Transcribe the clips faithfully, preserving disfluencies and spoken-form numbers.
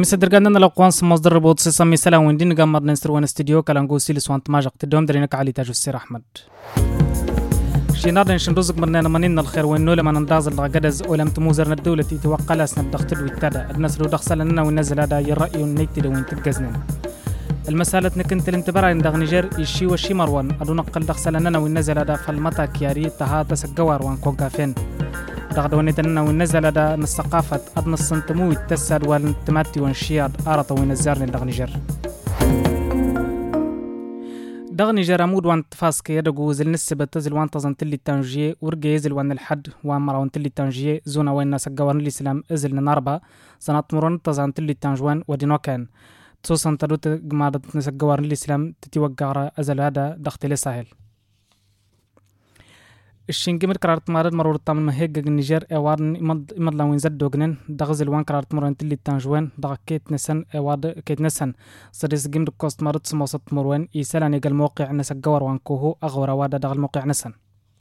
يمسدر قدنا لو قوانس مصدر ربوط سيسمي سلام وندين قمر ننسر وان استديو كلانقو سيلس وانت ماجق تدوم درينك علي تاج السير أحمد شينار نشن رزق مرنا منين الخير وإنه لما ننداز الغدز ولم تموزرنا الدولة توقع لسنا الضغط الوتادة النسر ودخل لنا وننزل هذا يرأي النيتي لو انت تجزنا المسألة نكنت الانتبار عند نيجر يشي وشي مروان أدو نقل دخل لنا وننزل هذا فالمتا كياري تها تسجوار وان كوكافين دغد ونتنا وننزل هذا الثقافة أدنى السنتمو التسد والانتماتي وانشياد أرطو ونزارني دغ نيجر دغ نيجر عمود وان تفاسك يدقو زل نسبة تزل وان تزن تلي تنجيه ورقي يزل وان الحد وان مراوان تلي تنجيه زونا وين ناس الجوارن الإسلام ازل نناربا سنة مرون تزن تلي تنجوان ودينو كان تصوصا تدوت جماعة ناس الجوارن الإسلام تتوقع أزل هذا دختي سهل الشينجمر قرارت مارد مرور الطامن مهيج النيجر اوارن امد امد لوين زد دوغنن دغزل وان قرارت مرون تلي تانجوان دغ كيت نسن اواد كيت نسن سديس جيم كوست مارد سموسط مروان يسالني قال موقع نس الجوار وان كوهو اغور وادا دغ الموقع نسن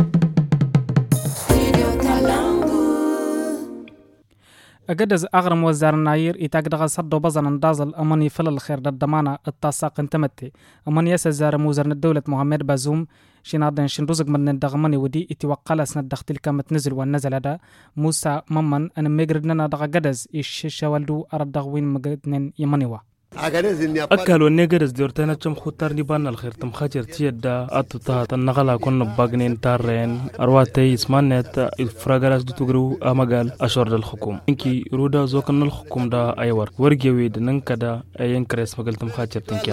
أجدز أغرم وزار الناير يتاق دغ صدو بزن اندازل أماني فل الخير ددمانا التاساق انتمتي أماني يسزار موزرن الدولة محمد بازوم شينادن شنروزق من الدغماني ودي اتوقع لسنا الدختل كامت نزل والنزل هذا موسى ممن أنا ميقردنا دغ جدز إيش شوالدو أرد دغوين مقدنين يمانيوا أكل والنجرز دورتنا كم خطر نبان الخير تم خاطر تيدا أتوتها تنقلا كون باغنين تارين أرواتي اسمانت الفراغراس دو تغرو أمغال أشور الحكومة إنكي رودا زوكن الحكومة دا أيور ورجيوي دنكدا أين كريس مقال تم خاطر تنكيام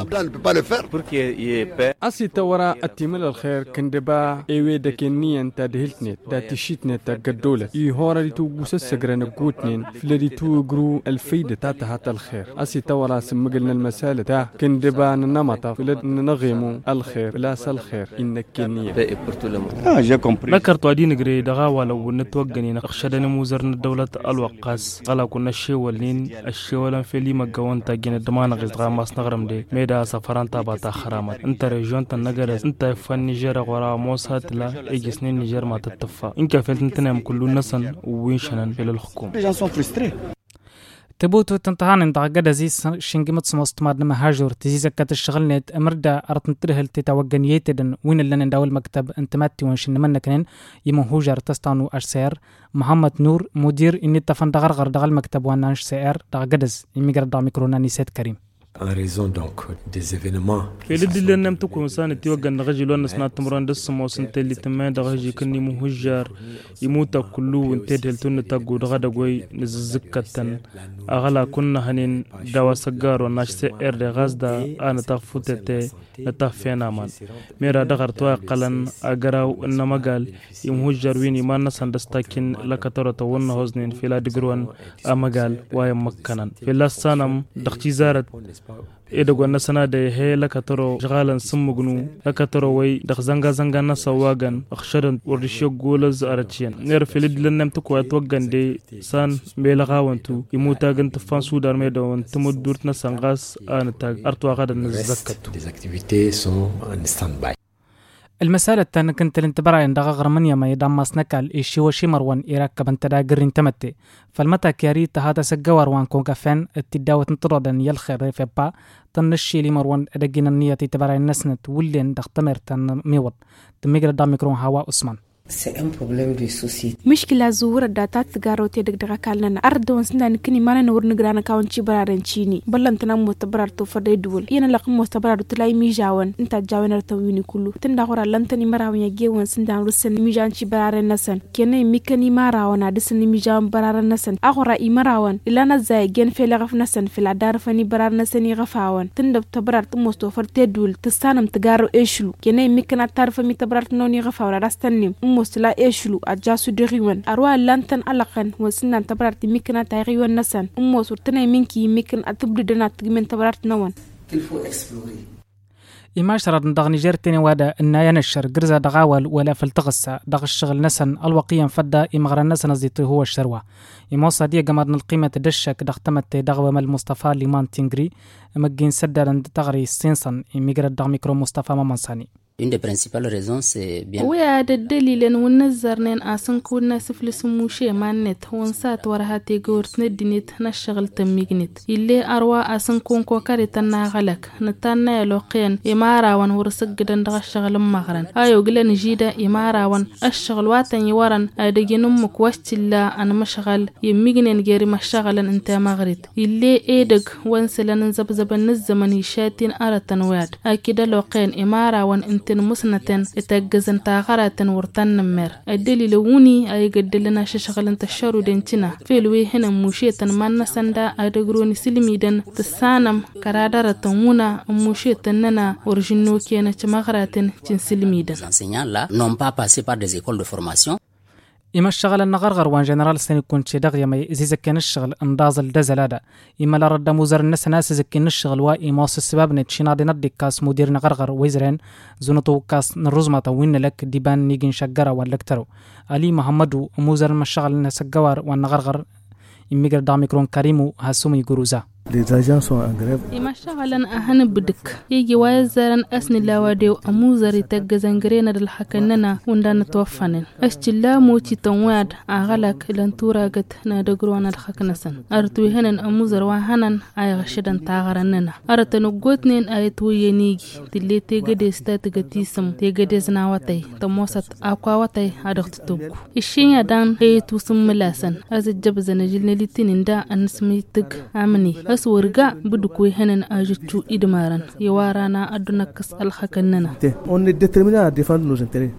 أسي تورا أتمل الخير كندبا أيوة دكني أنت دهلتني دا تشيتني تقدولة يهورا دي تو بوسسجرن قوتنين فلدي تو غرو الفيدة تاتا هات الخير أسي تورا سم قلنا المسألة تا كندبان النمطة فلد نغيمو الخير لا الخير إنك كنية ذكرت وادين قري دغاوة لو نتوقني نقشدنا موزرنا الدولة الوقاس غلا كنا الشيولين الشيولان في لي مقوان تاقين الدمان غزغا ماس نغرم دي ميدا سفران تاباتا خرامات انت ريجون تنقرس انت فان نيجر غورا موسات لا ايجي سنين نيجر ما تتفا انك فلت انتنام كلو نسن ووينشنن في الحكومة تبوتو تنتهان دغ جدزي شنجمت سموست ماد مهاجر تزيزك كتشغل نت امردا ارت ترهل تتوجنيتدن وين اللي نداول المكتب انتماتي ونشن منكن يمهوجر تستانو اشسير محمد نور مدير اني تفن دغرغر دغ المكتب وانش سير دغ جدز يميغر دا ميكرونا نيسات كريم en raison donc des événements في الدليل أنهم تكون سنة توجه الرجل والنسنا تمرن دسم وسنت اللي تمان درجة كني مهجر يموت كله وانتهى التون تجود غدا قوي نزكتن أغلى كنا هنين دوا سجار وناش سئر غزدا أنا تفوتته نتفينا مان ميرا دغر توا قلن أجراو إنما قال يمهجر وين ما نسان دستكين لكترة تونا هزنين في لا دقروان أما قال وايم مكانن في لا سنم دختي زارت إذا قلنا سنة ده هي لكترو شغالا سمجنو لكترو وي دخ زنجا زنجا نسا واجن أخشرن ورشيو جولز أرتشين نير في ليد لنم تكو أتوجن دي سان بيلغاونتو يموتا جن تفان سودار ميدون تمد دورتنا سانغاس أنا تاج أرتوا غدا نزكتو. المسألة الثانية كنت الانتبار عند غرمانيا ما يدام ماسنكال إيشي وشي مروان إيراك بنتدا قرين تمتي فالمتا كياري تهادا سجوار وان كونغافين التداوة انطردن يلخير فيبا تنشي لي مروان أدقين النية تتبار عن نسنت ولين دختمر تن ميوض تميقر دا ميكرون هوا أسمان C'est un problème de société. مشكلة زورة داتا تجارو تيدك دكالنا أردون سندان كني ما نور نجرانا كون شبرارن شيني بلن تنام مستبرار توفر دول ينا لقم مستبرار تلاقي ميجاون انت جاون رتويني كله تندهورا لن تني مراوين يجيون سندان رسن ميجان شبرارن نسن كنا ميكني مراونا عدسن ميجان برارن نسن أخورا إمراون إلا نزاي جن في لغف نسن في العدار فني برار نسن يغفاون تندب تبرار تمستوفر تدول تستانم تجارو إيشلو كنا ميكنا تعرف مي تبرار تنوني غفاون راستني مستلا إيشلو أجاسو دريون أروى لانتن ألقن وسنان تبرارت ميكنا تايغيون نسان أمو سورتنا منكي ميكن أتبددنا تجمن تبرارت نوان إما شرط دغ نيجر تاني وادا إنا ينشر جرزا دغاول ولا فلتغسى دغ الشغل نسن الوقيا فدا إمغرا نسن زيتو هو الشروة إما صديق جمادنا القيمة دشك دغ تمت دغ ومال مصطفى ليمان تنجري مجين سدر تغري سينسن إميجر دغ ميكرو مصطفى ممنساني Une des principales raisons c'est bien ويا الدليل ونزرنين أصلا كنا سفل سموشي مانت ونسات ورهاتي جورت ندنيت نشغل تميجنت اللي أروى أصلا كون كوكاري تنا غلك نتنا لقين إمارة ون ورسق جدن دغشغل مغرن أيو قلنا جيدا إمارة ون الشغل واتن يورن أدجن أمك واشتلا أنا مشغل يميجنين جيري مشغل أنت مغرد اللي إيدك ونسلا نزب زب النزمن يشاتين أرتن واد أكيد لقين إمارة ون أنت مسنتن اتجزن تاغراتن ورتن نمر الدليل وني أي قدلنا شغل أنت الشرو دنتنا في الوي هنا موشيتن من سندا أدغروني سلميدن تسانم كرادارة تمونا موشيتن ننا ورجنو كينا تمغراتن تنسلميدن. n'ont pas passé par des écoles de formation. إما الشغل النغرغر وان جنرال سن يكون شي دغيا ما يزكن الشغل اندازل دزلادا إما لا رد موزر الناس ناس زكن الشغل وا إما السبب نتشينا دي ندي كاس مدير نغرغر ويزرين زونتو كاس نرزمه وين لك ديبان نيجن شجره ولكترو علي محمد موزر الشغل الناس الجوار والنغرغر إميجر داميكرون كريمو هاسومي جروزا. Les agents sont en grève. إما شغلنا أهن بدك يجي وازرن أسن لاوديو أموزري تجزنجرين الحكننا وندان توفنن أشتلا موتي تنواد أغلق لنتوراجت نادقرون الحكنسن أرتوي هنن أموزر وهنن أي غشدن تاغرننا أرتنوجوتنين أي توي نيجي تلي تيجي استات جتيسم تيجي زناوتي تموسط أقواتي أدخت توبو الشيء دان هي توسم ملاسن أزج جبزن جلنا لتنين دا أنسميتك أمني ورجع بدكوي هنن أجتشو إدمارن يوارنا أدنكس الحكننا. On est déterminé à défendre nos intérêts.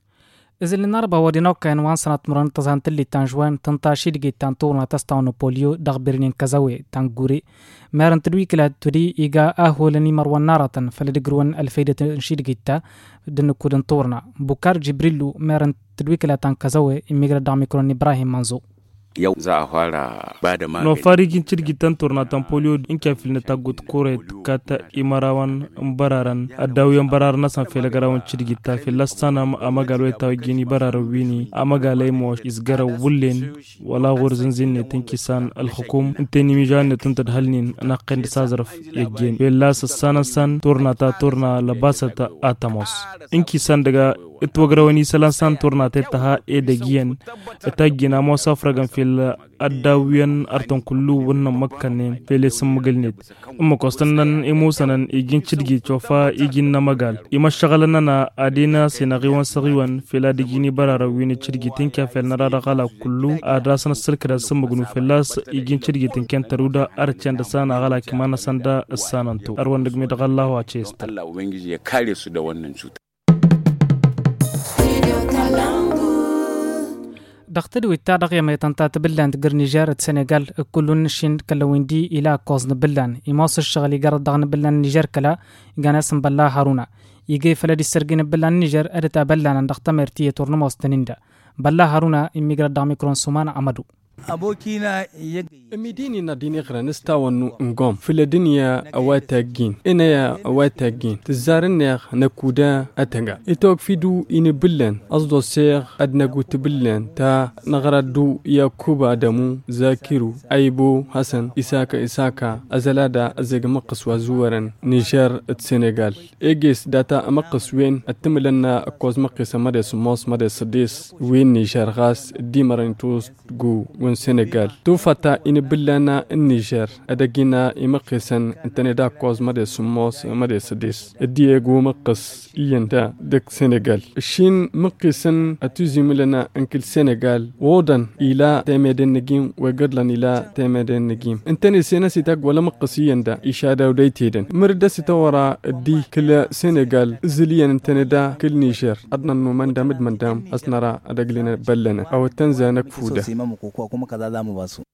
إذا اللي نربى ودينوك كان وان سنة مرن تزان تلي تنجوان تنتاشي دقي تنطورنا تستاونو بوليو دغبرنين كزاوي تنقوري مارن تدويك لا تري إيجا أهو لني مروان نارة فلدقروان الفايدة تنشي دقي تا دنكو دنطورنا بوكار جبريلو مارن تدويك لا تنكزاوي إميجرا داميكرون إبراهيم منزو. yau za a fara ba da magani. No farigin cirgitan tornatan polio in kafil na tagut kore kata imarawan bararan adawiyan barar na san fela garawan cirgita filastana a magalo ta gini barar wini a magalai mo isgara wullen wala gurzin zinne tinkisan alhukum inteni mijan ne tunta halnin na qend sazarf yaggen bella sana san tornata torna labasata atamos inkisan daga itwagrawani salan san tornata ta e dagiyan etagina mo safragan fil adawiyan arton kullu wannan makkanin fele sun magalnet umma kostannan imusanan igin cirgi chofa igin na magal ima shagalan na adina senagiwan sagiwan fela digini barara wini cirgi tinka fel na rara gala kullu adrasan sirkira sun magnu felas igin cirgi tinken taruda arcen da sana gala kimana sanda sananto arwan digmi da gallahu a chest Allah ubangiji ya kare su da wannan cuta. دختر ويتادق يما يتنطات بلان تقر نيجار السنغال كلون نشين كلويندي إلى كوزن بلان يماس الشغل يقرد دغن بلان نيجار كلا يغانسن بلا هارونا يجي فلدي سرقين بلان نيجار أرتا بلان دختا مرتية تورنموس تنيندا بلا هارونا يميقر داميكرون سومان عمدو abokina midini na dini granista wanu ngom filadiniya awatagin ina ya awatagin tzarinne nakuda atanga itok fidu in billan asdo ser adna gut billan ta nagradu yakuba adamu zakiru aibo hasan isaka isaka azalada azeg maqs wazuwaran niger senegal egis data maqs wen atmilana koz maqs mades mos mades dis wen niger gas dimarantus go ون سنغال توفتا إن بلنا النيجر أدقينا إمقسن انتندا كوز مدى سموس مدى سديس الدياغو مقس إياندا دك سنغال الشين مقسن أتوزيم لنا انكل سنغال وودن إلى تامدين نجيم وقدلن إلى تامدين نجيم انتني سينا سيتاق ولا مقس إياندا إشادة وديتيدن مرد ستورا الدي كل سنغال زليان انتندا كل نيجر أدنا نمان دامد من دام أسنرا أدقلنا بلنا أو التنزا نكفودا kuma kaza za mu ba su.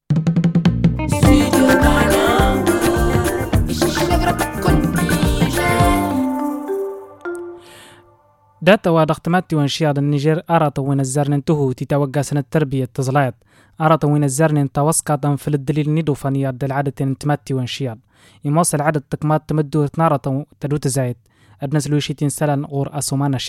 داتا ودختمات وانشياد النيجر أرات وين الزرن تهو تتوقع سنة التربية تزلايت أرات وين الزرن توسقط في الدليل ندو فنياد العدد انتماتي وانشياد يموصل العدد تكمات تمدو تنارة تدو تزايد أدنس لوشيتين سلان غور أسومان الشنا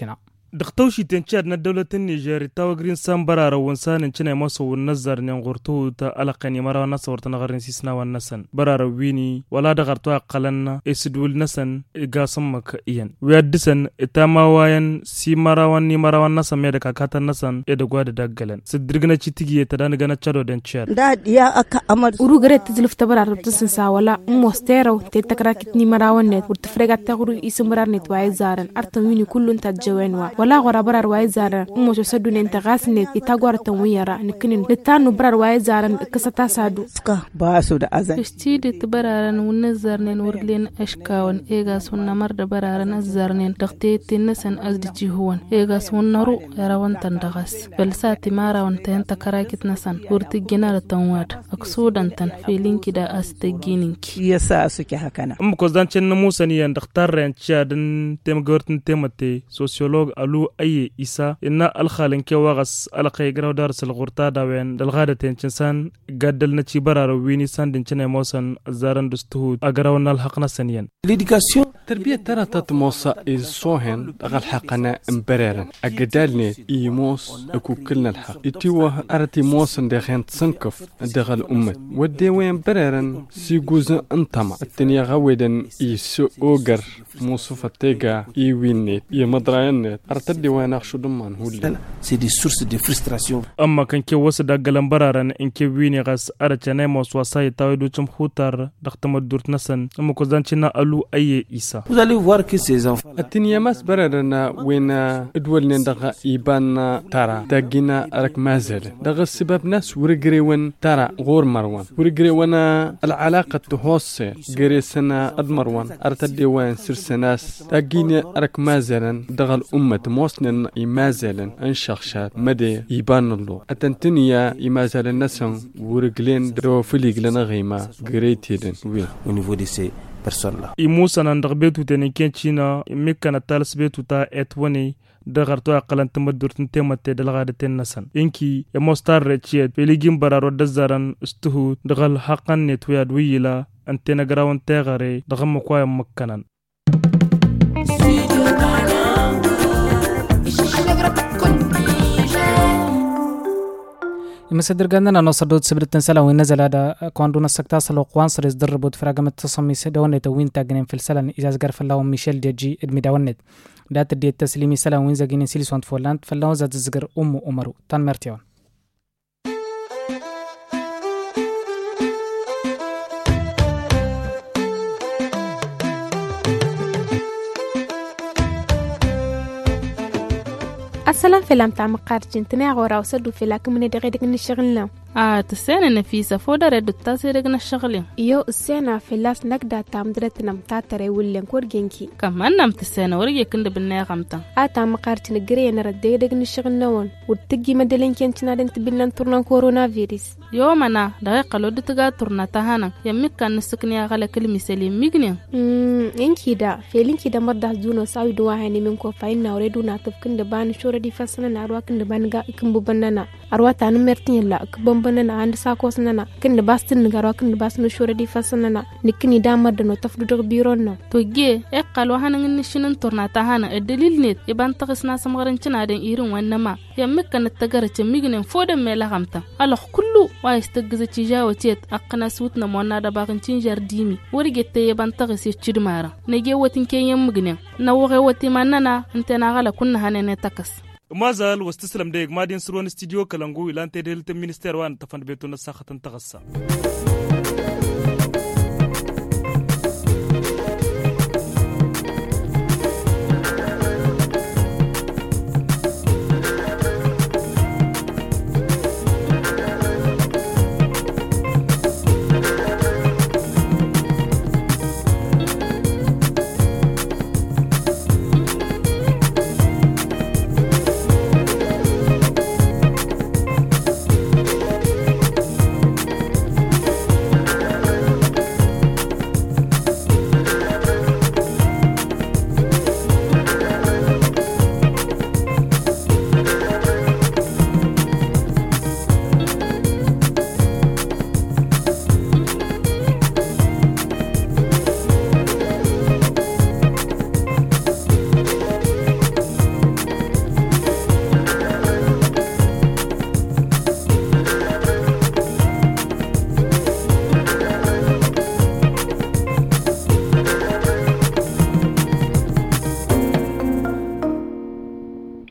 دختوشي تنشاد نا دولة النيجر تاو غرين سام برارا ونسان نشنا ماسو ونزر نغورتو تا ألقاني مرا نصور تنغرين سيسنا والنسن برارا ويني ولا دغرتو قلنا اسدول نسن إقاسمك إيان ويادسن إتاما واين سي مرا واني مرا والنسن ميدكا كاتا نسن إدقواد دقلن سدرغنا چتيجي تدان غنا چادو دنشاد داد يا أكا أمر urugaret tizlufta bararo tsinsa wala mostero te takrakitni marawanet urtfregat tagru isumranet way zaran artan wini kullun tajwenwa wala gora barar way zaran mo so sadunen tagasnet itagwar tan wiyara nikinin litanu barar way zaran kasata sadu ska baso da azan istidi tbararan wunzarnen wurlen ashkawan ega sunna marda bararan azarnen daqteti nasan azdiji huwan ega sunnaru yarawan tandagas balsati marawan tan takarakit nasan urti genar tanwad aksudan tan felinki da astagininki yasa suke hakana um ko zancen na musa ni yan daktar ran chadin tem gortin temate sociolog alu aye isa inna al khalin ke wagas al qaygra dar sal ghurta da wen dal gada tencin san gaddal na ci bararo wini san din cine mosan zaran dustu agarawan al haqna saniyan l'éducation تربية ترى تتموسى الصوهن أغل حقنا امبرارا أجدالني إيموس أكو كلنا الحق إتيوه أرتي موسن دخين تسنكف دغل أمة ودي وين برارا سيقوز انتما التنيا غويدا إيسو أوغر موصوفة تيغا إيوينيت إيمدراينيت أرتدي وين أخشو دمان هولي سي دي سورس دي فرستراسيون أما كان كي وسد أغلان برارا إنكي ويني غاس أرتشاني موس واساي تاويدو چم خوتار دختم الدورت نسن أما كوزانشنا ألو أي إيسا Vous allez voir que ces enfants التنيا ماس برارنا وين ادولنا دغا إيبان ترى داقينا رك مازال دغا السبب ناس ورقري وين ترى غور مروان ورقري وانا العلاقة تهوصي قري سنة أدمروان أرتدي وين سرس ناس داقينا رك مازالا دغا الأمة موسنا إمازالا انشخشات مدي إيبان الله التنيا إمازالا ناسا ورقلين درو فليق لنا غيما قريتيدن وين au niveau de ces personnes là. imusa nan dagbetu tene kenchina mikana talsbetu ta etwani dagarto aqalan tamadurtin temate dalgada tennasan inki emostar rechiet peligim bararo dazaran stuhu dagal haqan netwiyad wiyila antena grawon tegare dagam kwaya makkanan المصدر قالنا نصدود سبرت سلا وين نزل هذا كوندونا سكتاس لو قوانصر يزدربوا فرقم التصمي سدونت وين تاغنين في السلن اذا زغرف الله ميشيل ديجي ادمي داونت دات دي التسليمي سلا وين زغين سيلسونت فولاند فلاو زاد زغر ام عمرو تان مرتيون السلام فيلم تاع مقارجين تناغ ورا وسدو في لكم من دغيدك نشغلنا آه تسينا نفيسة فودا ردو تاسيرقنا الشغلين يو السينا في اللاس نقدا تام درتنا متاتري ولين كورجينكي كمان نام تسينا ورقيا كند بالناغمتا آه تام مقارجين قرينا رديدك نشغلنا ون وتجي مدلين كنتنا دنت بلن تورنا كورونا فيروس يومنا دقيقة لو دتغا تورنا تهانا يمك كان نسكني على كلمة سليم ميغنيا امم انكي دا فيلينكي دا مردا زونو ساوي دواهاني منكو فاينا وريدو ناتف كند بان شورا دي فاسنا أروى كند بانغا كمبو بنانا أروى تانو مرتين لا كبن بنانا عند ساكوس نانا كند باستن نغاروا كند باستن شورا دي فاسنا نكني دامر دنو تفدو دغ بيرونا توجي اقال وهانا نشنن تورنا تهانا الدليل نيت يبان تغسنا سمغرنچنا دن ايرن وانما يمك كان تغرچ ميغنن فودن ميلا غمتا الله كله وايستغز تيجاو تيت اقنا سوتنا مونا دباغنچين جارديمي وريغت يبان تغسي تشدمارا نجي وتين كيم مغنن نوغي وتي ماننا انتنا غلا كنا هنن تكس ما زال واستسلم ديك مادين سرون استديو كلانغو إلى أن تدلت المينستير وان تفند بيتنا ساخة تغسى